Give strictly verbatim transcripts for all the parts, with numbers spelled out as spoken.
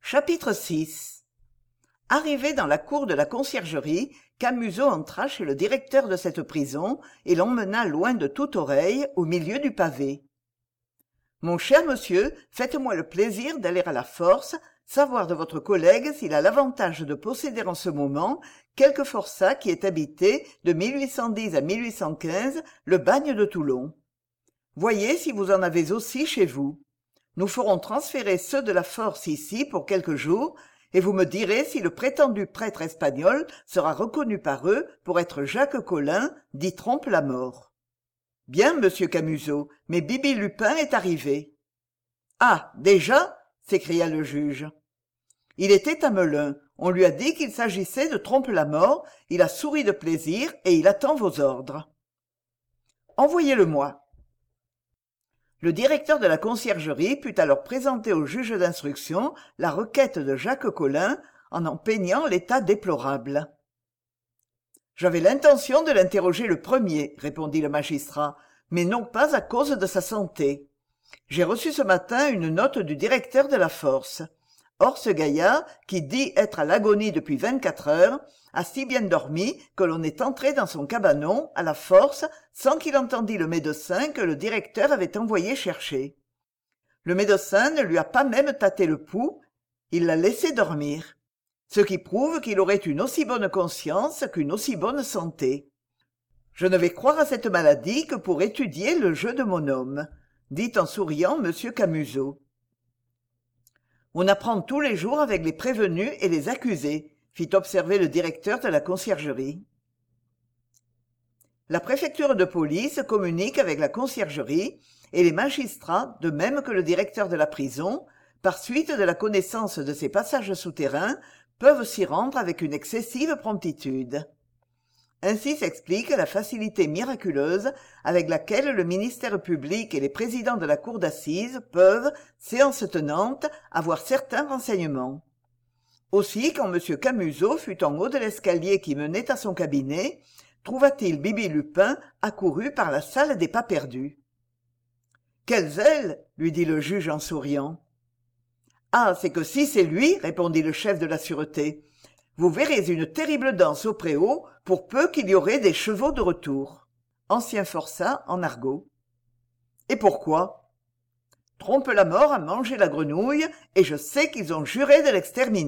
Chapitre six. Arrivé dans la cour de la conciergerie, Camusot entra chez le directeur de cette prison et l'emmena loin de toute oreille, au milieu du pavé. « Mon cher monsieur, faites-moi le plaisir d'aller à la force, savoir de votre collègue s'il a l'avantage de posséder en ce moment quelque forçat qui ait habité de mille huit cent dix à mille huit cent quinze le bagne de Toulon. Voyez si vous en avez aussi chez vous. Nous ferons transférer ceux de la force ici pour quelques jours, et vous me direz si le prétendu prêtre espagnol sera reconnu par eux pour être Jacques Collin, dit Trompe-la-Mort. Bien, monsieur Camusot, mais Bibi Lupin est arrivé. Ah, déjà? S'écria le juge. Il était à Melun. On lui a dit qu'il s'agissait de Trompe-la-Mort. Il a souri de plaisir et il attend vos ordres. Envoyez-le-moi. Le directeur de la conciergerie put alors présenter au juge d'instruction la requête de Jacques Collin en en peignant l'état déplorable. « J'avais l'intention de l'interroger le premier, » répondit le magistrat, « mais non pas à cause de sa santé. J'ai reçu ce matin une note du directeur de la force. Or ce gaillard, qui dit être à l'agonie depuis vingt-quatre heures, a si bien dormi que l'on est entré dans son cabanon, à la force, sans qu'il entendît le médecin que le directeur avait envoyé chercher. Le médecin ne lui a pas même tâté le pouls, il l'a laissé dormir, ce qui prouve qu'il aurait une aussi bonne conscience qu'une aussi bonne santé. Je ne vais croire à cette maladie que pour étudier le jeu de mon homme, dit en souriant M. Camusot. On apprend tous les jours avec les prévenus et les accusés, fit observer le directeur de la conciergerie. La préfecture de police communique avec la conciergerie et les magistrats, de même que le directeur de la prison, par suite de la connaissance de ces passages souterrains, peuvent s'y rendre avec une excessive promptitude. Ainsi s'explique la facilité miraculeuse avec laquelle le ministère public et les présidents de la cour d'assises peuvent, séance tenante, avoir certains renseignements. Aussi, quand M. Camusot fut en haut de l'escalier qui menait à son cabinet, trouva-t-il Bibi Lupin accouru par la salle des pas perdus. « Quel zèle !» lui dit le juge en souriant. « Ah, c'est que si c'est lui, répondit le chef de la sûreté, vous verrez une terrible danse au préau pour peu qu'il y aurait des chevaux de retour. » Ancien forçat en argot. « Et pourquoi ?»« Trompe-la-Mort a mangé la grenouille et je sais qu'ils ont juré de l'exterminer. »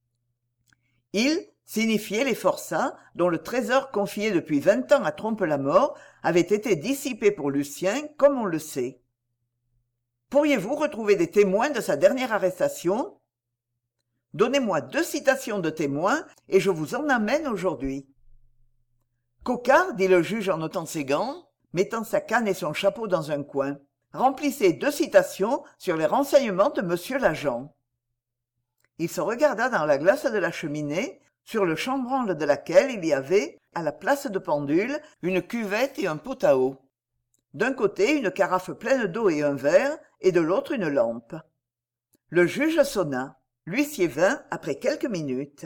Il signifiait les forçats dont le trésor confié depuis vingt ans à Trompe-la-Mort avait été dissipé pour Lucien, comme on le sait. Pourriez-vous retrouver des témoins de sa dernière arrestation ? Donnez-moi deux citations de témoins et je vous en amène aujourd'hui. Coquart, dit le juge en ôtant ses gants, mettant sa canne et son chapeau dans un coin, remplissez deux citations sur les renseignements de monsieur l'agent. Il se regarda dans la glace de la cheminée, sur le chambranle de laquelle il y avait, à la place de pendule, une cuvette et un pot à eau. D'un côté, une carafe pleine d'eau et un verre, et de l'autre une lampe. Le juge sonna. L'huissier vint après quelques minutes.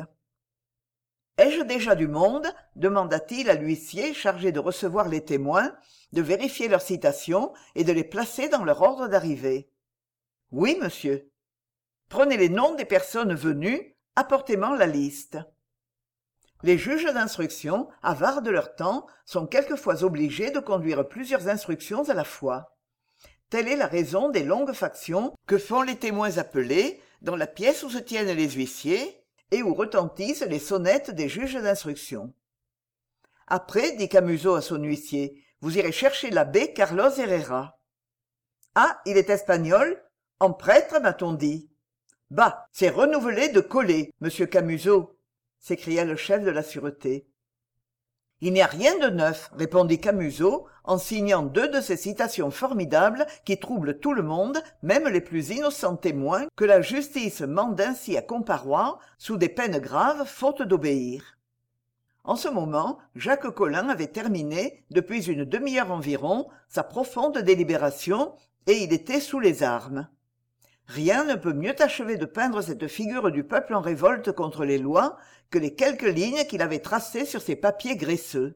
« Ai-je déjà du monde ?» demanda-t-il à l'huissier chargé de recevoir les témoins, de vérifier leurs citations et de les placer dans leur ordre d'arrivée. « Oui, monsieur. »« Prenez les noms des personnes venues, apportez-moi la liste. » Les juges d'instruction, avares de leur temps, sont quelquefois obligés de conduire plusieurs instructions à la fois. Telle est la raison des longues factions que font les témoins appelés dans la pièce où se tiennent les huissiers et où retentissent les sonnettes des juges d'instruction. « Après, dit Camusot à son huissier, vous irez chercher l'abbé Carlos Herrera. »« Ah, il est espagnol ? En prêtre, m'a-t-on dit. »« Bah, c'est renouvelé de coller, monsieur Camusot, » s'écria le chef de la sûreté. « Il n'y a rien de neuf, » répondit Camusot, en signant deux de ces citations formidables qui troublent tout le monde, même les plus innocents témoins, que la justice mande ainsi à comparoir, sous des peines graves, faute d'obéir. En ce moment, Jacques Collin avait terminé, depuis une demi-heure environ, sa profonde délibération, et il était sous les armes. Rien ne peut mieux achever de peindre cette figure du peuple en révolte contre les lois que les quelques lignes qu'il avait tracées sur ces papiers graisseux.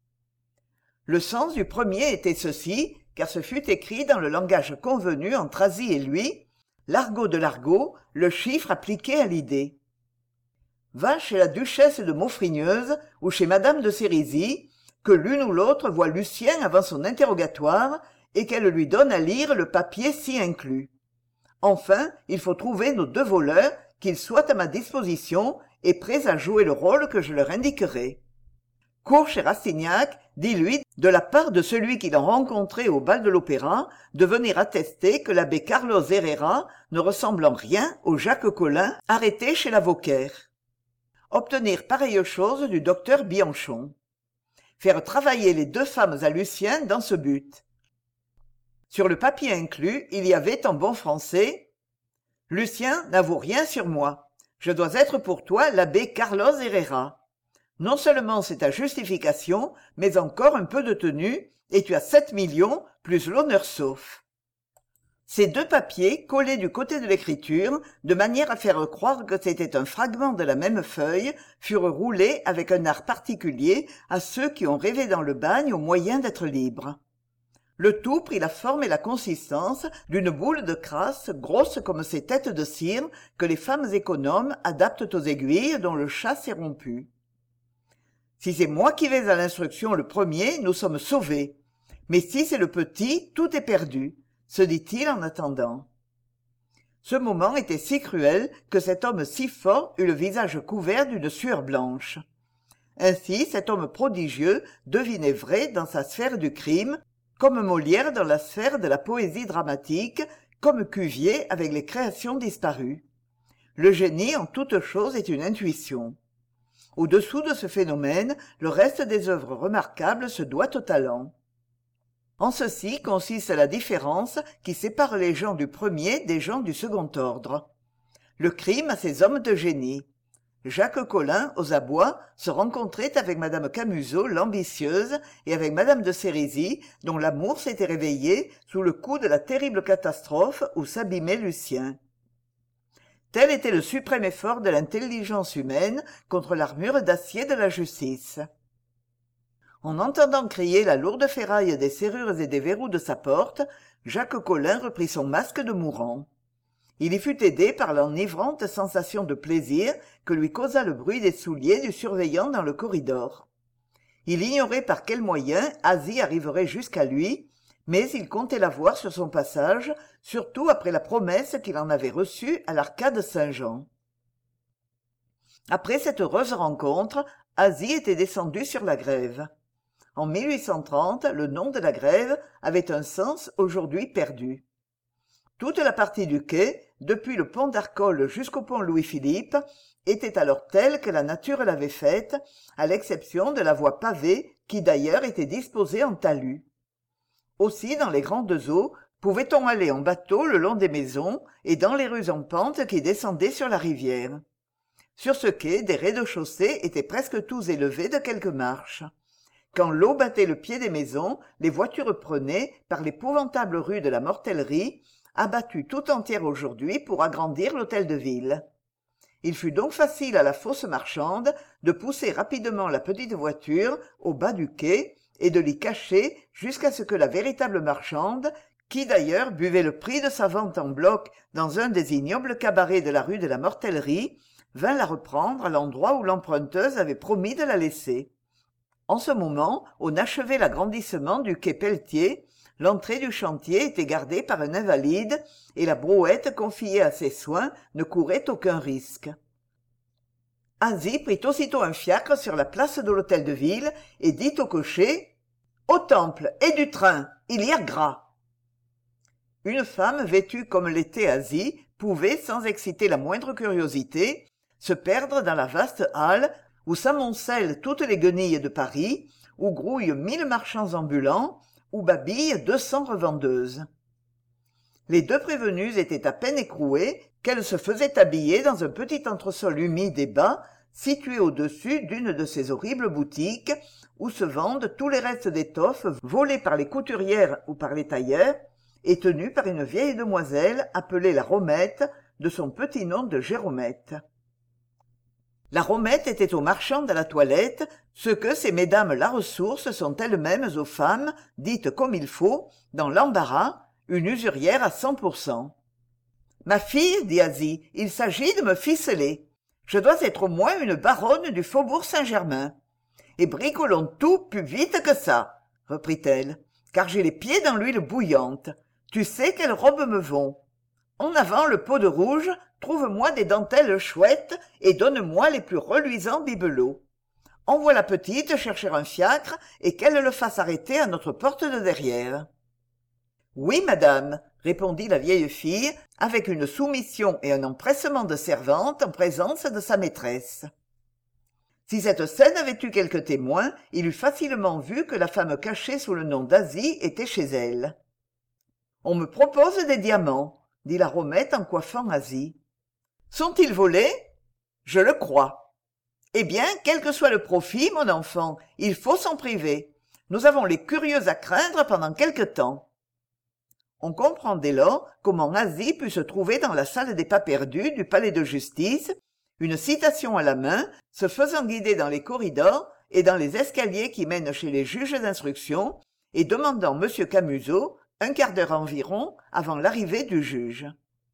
Le sens du premier était ceci, car ce fut écrit dans le langage convenu entre Asie et lui, L'argot de l'argot, le chiffre appliqué à l'idée. Va chez la duchesse de Maufrigneuse ou chez madame de Sérisy, que l'une ou l'autre voie Lucien avant son interrogatoire et qu'elle lui donne à lire le papier ci inclus. Enfin, il faut trouver nos deux voleurs, qu'ils soient à ma disposition et prêts à jouer le rôle que je leur indiquerai. Cours chez Rastignac, dis-lui, de la part de celui qui l'a rencontré au bal de l'Opéra, de venir attester que l'abbé Carlos Herrera ne ressemble en rien au Jacques Collin arrêté chez la Vauquer. Obtenir pareille chose du docteur Bianchon. Faire travailler les deux femmes à Lucien dans ce but. Sur le papier inclus, il y avait en bon français « Lucien n'avoue rien sur moi. Je dois être pour toi l'abbé Carlos Herrera. Non seulement c'est ta justification, mais encore un peu de tenue, et tu as sept millions, plus l'honneur sauf. » Ces deux papiers, collés du côté de l'écriture, de manière à faire croire que c'était un fragment de la même feuille, furent roulés avec un art particulier à ceux qui ont rêvé dans le bagne au moyen d'être libres. Le tout prit la forme et la consistance d'une boule de crasse grosse comme ces têtes de cire que les femmes économes adaptent aux aiguilles dont le chat s'est rompu. Si c'est moi qui vais à l'instruction le premier, nous sommes sauvés. Mais si c'est le petit, tout est perdu, se dit-il en attendant. Ce moment était si cruel que cet homme si fort eut le visage couvert d'une sueur blanche. Ainsi, cet homme prodigieux devinait vrai dans sa sphère du crime, comme Molière dans la sphère de la poésie dramatique, comme Cuvier avec les créations disparues. Le génie en toute chose est une intuition. Au-dessous de ce phénomène, le reste des œuvres remarquables se doit au talent. En ceci consiste la différence qui sépare les gens du premier des gens du second ordre. Le crime a ses hommes de génie. Jacques Collin, aux abois, se rencontrait avec madame Camusot, l'ambitieuse, et avec madame de Sérisy, dont l'amour s'était réveillé sous le coup de la terrible catastrophe où s'abîmait Lucien. Tel était le suprême effort de l'intelligence humaine contre l'armure d'acier de la justice. En entendant crier la lourde ferraille des serrures et des verrous de sa porte, Jacques Collin reprit son masque de mourant. Il y fut aidé par l'enivrante sensation de plaisir que lui causa le bruit des souliers du surveillant dans le corridor. Il ignorait par quel moyen Asie arriverait jusqu'à lui, mais il comptait la voir sur son passage, surtout après la promesse qu'il en avait reçue à l'arcade Saint-Jean. Après cette heureuse rencontre, Asie était descendu sur la grève. En mille huit cent trente, le nom de la grève avait un sens aujourd'hui perdu. Toute la partie du quai, depuis le pont d'Arcole jusqu'au pont Louis-Philippe, était alors telle que la nature l'avait faite, à l'exception de la voie pavée qui d'ailleurs était disposée en talus. Aussi, dans les grandes eaux, pouvait-on aller en bateau le long des maisons et dans les rues en pente qui descendaient sur la rivière. Sur ce quai, des rez-de-chaussée étaient presque tous élevés de quelques marches. Quand l'eau battait le pied des maisons, les voitures prenaient, par l'épouvantable rue de la Mortellerie, abattue tout entière aujourd'hui pour agrandir l'hôtel de ville. Il fut donc facile à la fausse marchande de pousser rapidement la petite voiture au bas du quai et de l'y cacher jusqu'à ce que la véritable marchande, qui d'ailleurs buvait le prix de sa vente en bloc dans un des ignobles cabarets de la rue de la Mortellerie, vint la reprendre à l'endroit où l'emprunteuse avait promis de la laisser. En ce moment, on achevait l'agrandissement du quai Pelletier, l'entrée du chantier était gardée par un invalide et la brouette confiée à ses soins ne courait aucun risque. Asie prit aussitôt un fiacre sur la place de l'hôtel de ville et dit au cocher « Au temple et du train, il y a gras !» Une femme vêtue comme l'était Asie pouvait, sans exciter la moindre curiosité, se perdre dans la vaste halle où s'amoncellent toutes les guenilles de Paris, où grouillent mille marchands ambulants, où babillent deux cents revendeuses. Les deux prévenues étaient à peine écrouées qu'elles se faisaient habiller dans un petit entresol humide et bas, situé au-dessus d'une de ces horribles boutiques où se vendent tous les restes d'étoffes volés par les couturières ou par les tailleurs, et tenues par une vieille demoiselle appelée la Romette, de son petit nom de Jéromette. La Romette était aux marchands de la toilette ce que ces mesdames la ressource sont elles-mêmes aux femmes, dites comme il faut, dans l'embarras, une usurière à cent pour cent. Ma fille, dit Asie, il s'agit de me ficeler. Je dois être au moins une baronne du faubourg Saint-Germain. Et bricolons tout plus vite que ça, reprit-elle, car j'ai les pieds dans l'huile bouillante. Tu sais quelles robes me vont. En avant le pot de rouge, trouve-moi des dentelles chouettes et donne-moi les plus reluisants bibelots. Envoie la petite chercher un fiacre et qu'elle le fasse arrêter à notre porte de derrière. Oui, madame, répondit la vieille fille, avec une soumission et un empressement de servante en présence de sa maîtresse. Si cette scène avait eu quelques témoins, il eût facilement vu que la femme cachée sous le nom d'Asie était chez elle. « On me propose des diamants, » dit la Romette en coiffant Asie. « Sont-ils volés ? Je le crois. Eh bien, quel que soit le profit, mon enfant, il faut s'en priver. Nous avons les curieux à craindre pendant quelque temps. » On comprend dès lors comment Asie put se trouver dans la salle des pas perdus du palais de justice, une citation à la main, se faisant guider dans les corridors et dans les escaliers qui mènent chez les juges d'instruction, et demandant M. Camusot un quart d'heure environ avant l'arrivée du juge.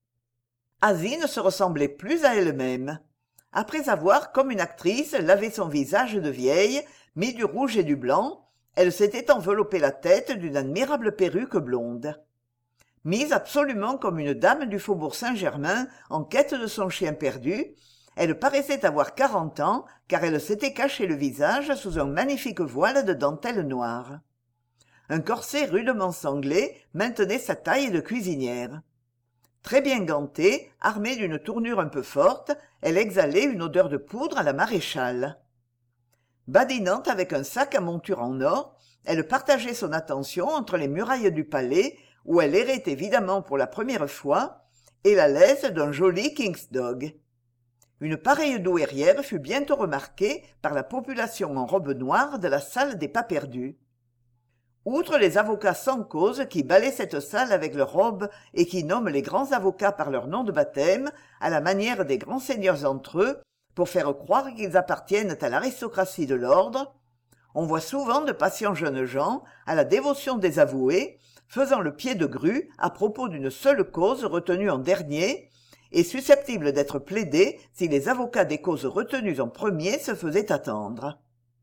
Asie ne se ressemblait plus à elle-même. Après avoir, comme une actrice, lavé son visage de vieille, mis du rouge et du blanc, elle s'était enveloppé la tête d'une admirable perruque blonde. Mise absolument comme une dame du faubourg Saint-Germain en quête de son chien perdu, elle paraissait avoir quarante ans, car elle s'était caché le visage sous un magnifique voile de dentelle noire. Un corset rudement sanglé maintenait sa taille de cuisinière. Très bien gantée, armée d'une tournure un peu forte, elle exhalait une odeur de poudre à la maréchale. Badinant avec un sac à monture en or, elle partageait son attention entre les murailles du palais, où elle errait évidemment pour la première fois, et la laisse d'un joli King's Dog. Une pareille douairière fut bientôt remarquée par la population en robe noire de la salle des pas perdus. Outre les avocats sans cause qui balaient cette salle avec leurs robes et qui nomment les grands avocats par leur nom de baptême, à la manière des grands seigneurs entre eux, pour faire croire qu'ils appartiennent à l'aristocratie de l'ordre, on voit souvent de patients jeunes gens, à la dévotion des avoués, faisant le pied de grue à propos d'une seule cause retenue en dernier, et susceptible d'être plaidée si les avocats des causes retenues en premier se faisaient attendre.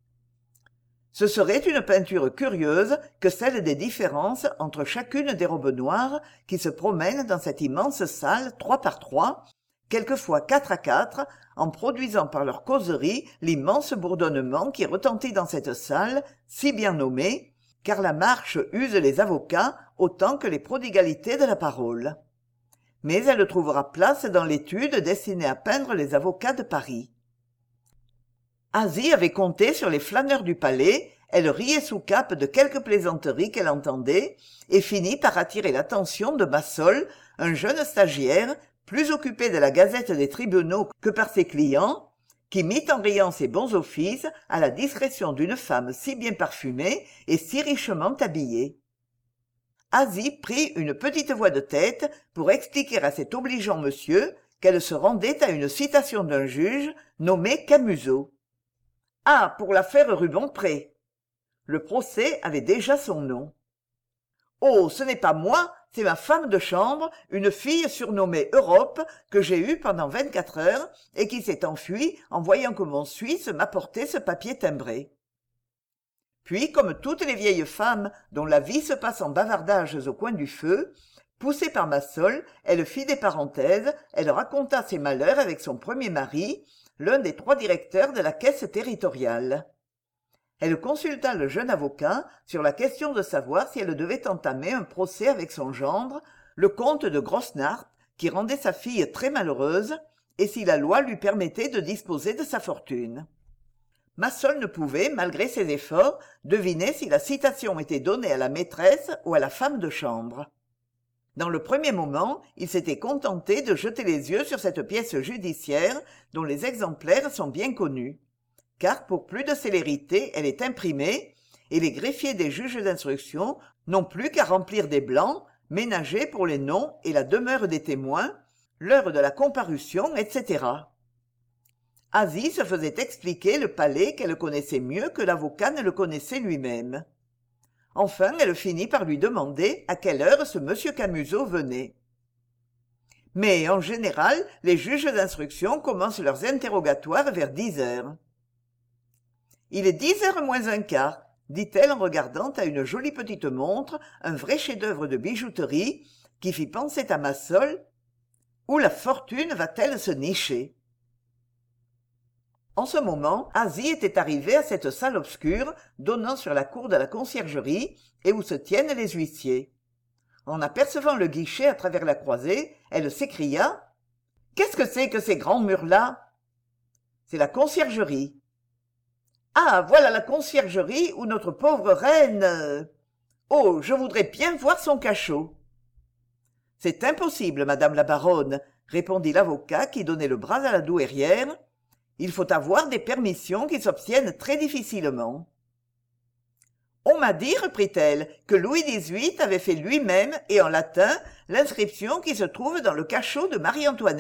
Ce serait une peinture curieuse que celle des différences entre chacune des robes noires qui se promènent dans cette immense salle trois par trois, quelquefois quatre à quatre, en produisant par leur causerie l'immense bourdonnement qui retentit dans cette salle, si bien nommée, car la marche use les avocats autant que les prodigalités de la parole. Mais elle trouvera place dans l'étude destinée à peindre les avocats de Paris. Asie avait compté sur les flâneurs du palais, elle riait sous cape de quelques plaisanteries qu'elle entendait, et finit par attirer l'attention de Massol, un jeune stagiaire, plus occupé de la gazette des tribunaux que par ses clients, qui mit en riant ses bons offices à la discrétion d'une femme si bien parfumée et si richement habillée. Asie prit une petite voix de tête pour expliquer à cet obligeant monsieur qu'elle se rendait à une citation d'un juge nommé Camusot. Ah, pour l'affaire Rubempré. Le procès avait déjà son nom. Oh, ce n'est pas moi, c'est ma femme de chambre, une fille surnommée Europe, que j'ai eue pendant vingt-quatre heures et qui s'est enfuie en voyant que mon Suisse m'apportait ce papier timbré. Puis, comme toutes les vieilles femmes dont la vie se passe en bavardages au coin du feu, poussée par Massol, elle fit des parenthèses, elle raconta ses malheurs avec son premier mari, l'un des trois directeurs de la caisse territoriale. Elle consulta le jeune avocat sur la question de savoir si elle devait entamer un procès avec son gendre, le comte de Grosnarp, qui rendait sa fille très malheureuse, et si la loi lui permettait de disposer de sa fortune. Massol ne pouvait, malgré ses efforts, deviner si la citation était donnée à la maîtresse ou à la femme de chambre. Dans le premier moment, il s'était contenté de jeter les yeux sur cette pièce judiciaire dont les exemplaires sont bien connus, car pour plus de célérité elle est imprimée, et les greffiers des juges d'instruction n'ont plus qu'à remplir des blancs, ménagés pour les noms et la demeure des témoins, l'heure de la comparution, et cetera. Asie se faisait expliquer le palais qu'elle connaissait mieux que l'avocat ne le connaissait lui-même. Enfin, elle finit par lui demander à quelle heure ce monsieur Camusot venait. Mais en général, les juges d'instruction commencent leurs interrogatoires vers dix heures. Il est dix heures moins un quart, dit-elle en regardant à une jolie petite montre, un vrai chef-d'œuvre de bijouterie, qui fit penser à Massol. Où la fortune va-t-elle se nicher? En ce moment, Asie était arrivée à cette salle obscure donnant sur la cour de la conciergerie et où se tiennent les huissiers. En apercevant le guichet à travers la croisée, elle s'écria: « Qu'est-ce que c'est que ces grands murs-là » ? « C'est la conciergerie. »« Ah, voilà la conciergerie où notre pauvre reine... Oh, je voudrais bien voir son cachot. »« C'est impossible, madame la baronne, » répondit l'avocat qui donnait le bras à la douairière. « Il faut avoir des permissions qui s'obtiennent très difficilement. »« On m'a dit, reprit-elle, que Louis dix-huit avait fait lui-même, et en latin, l'inscription qui se trouve dans le cachot de Marie-Antoinette. »«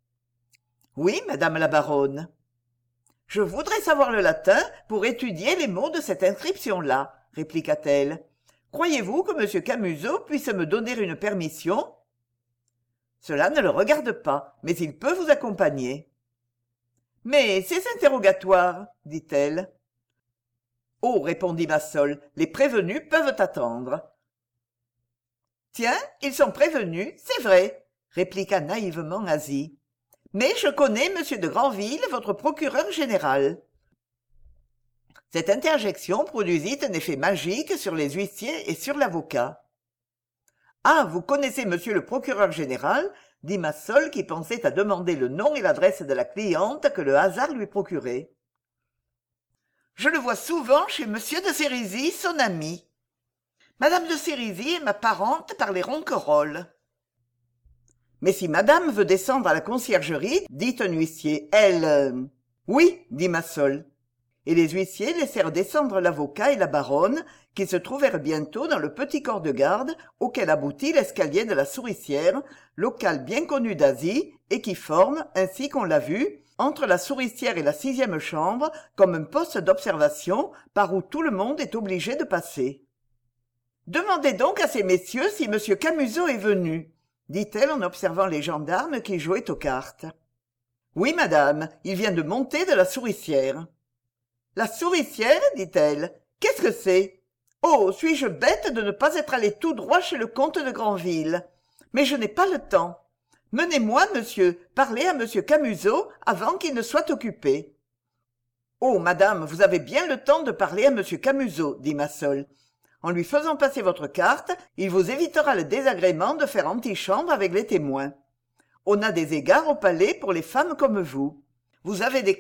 Oui, madame la baronne. »« Je voudrais savoir le latin pour étudier les mots de cette inscription-là, » répliqua-t-elle. « Croyez-vous que M. Camusot puisse me donner une permission ? » « Cela ne le regarde pas, mais il peut vous accompagner. »« Mais ces interrogatoires, dit-elle. »« Oh, répondit Massol, les prévenus peuvent attendre. »« Tiens, ils sont prévenus, c'est vrai, » répliqua naïvement Asie. « Mais je connais M. de Grandville, votre procureur général. » Cette interjection produisit un effet magique sur les huissiers et sur l'avocat. « Ah, vous connaissez monsieur le procureur général ?» dit Massol qui pensait à demander le nom et l'adresse de la cliente que le hasard lui procurait. « Je le vois souvent chez monsieur de Sérisy, son ami. Madame de Sérisy est ma parente par les Ronquerolles. »« Mais si madame veut descendre à la conciergerie, dit un huissier, elle... euh, »« Oui, dit Massol. » Et les huissiers laissèrent descendre l'avocat et la baronne, qui se trouvèrent bientôt dans le petit corps de garde auquel aboutit l'escalier de la Souricière, local bien connu d'Asie et qui forme, ainsi qu'on l'a vu, entre la Souricière et la sixième chambre, comme un poste d'observation par où tout le monde est obligé de passer. « Demandez donc à ces messieurs si M. Camusot est venu, » dit-elle en observant les gendarmes qui jouaient aux cartes. « Oui, madame, il vient de monter de la Souricière. »« La Souricière, dit-elle, qu'est-ce que c'est ? Oh, suis-je bête de ne pas être allée tout droit chez le comte de Grandville ? Mais je n'ai pas le temps. Menez-moi, monsieur, parler à monsieur Camusot avant qu'il ne soit occupé. »« Oh, madame, vous avez bien le temps de parler à monsieur Camusot, dit Massol. En lui faisant passer votre carte, il vous évitera le désagrément de faire antichambre avec les témoins. On a des égards au palais pour les femmes comme vous. Vous avez des cartes ? »